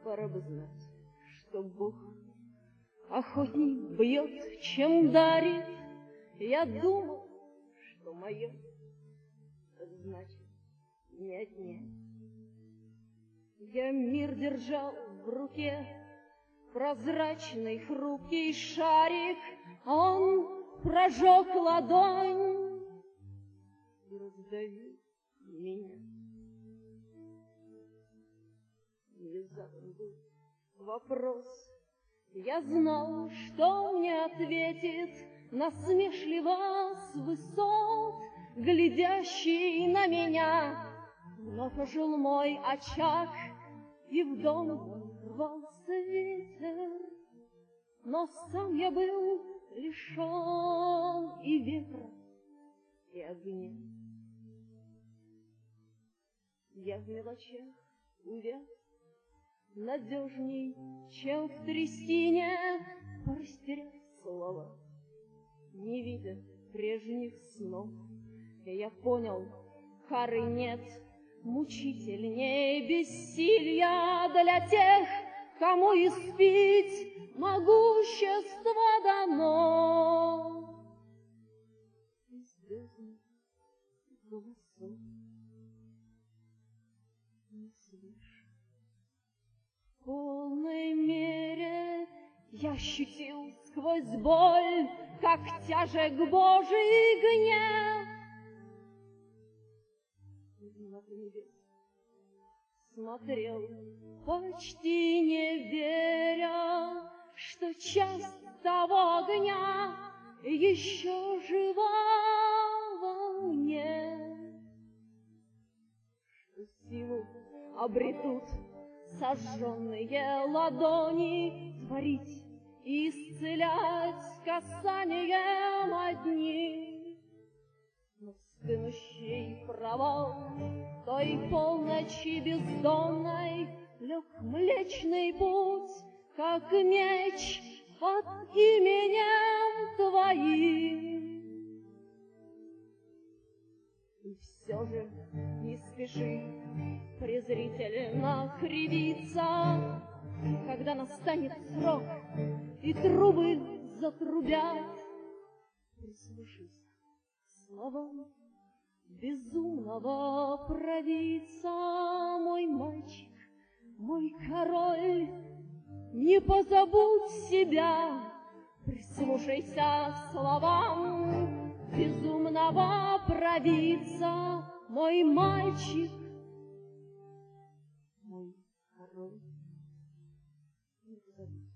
Пора бы знать, что Бог охотней бьет, чем дарит. Я думал, что мое, так значит, не отнять. Я мир держал в руке, прозрачный хрупкий шарик, он прожег ладонь и раздавил меня. Внезапно был вопрос, я знал, что мне ответит насмешливо с высот, глядящий на меня. Вновь ожил мой очаг, и в дом рвался ветер, но сам я был лишен и ветра, и огня. Я в мелочах увяз, надежней, чем в трясине, порастеряв слова, не видя прежних снов. Я понял, кары нет, мучительней бессилья для тех, кому испить могущество дано. Из бездны голосов не слышу. В полной мере я ощутил сквозь боль, как тяжек Божий гнев. Смотрел, почти не веря, что часть того огня еще жива во мне, что силу обретут сожженные ладони творить и исцелять касанием одним. Но стынущий провал той полночи бездонной лег Млечный Путь, как меч под именем Твоим. И все же не спеши презрительно кривиться, когда настанет срок и трубы затрубят. Прислушайся к словам безумного провидца, мой мальчик, мой король, не позабудь себя. Прислушайся к словам безумного провидца, мой мальчик, мой король, не позабудь.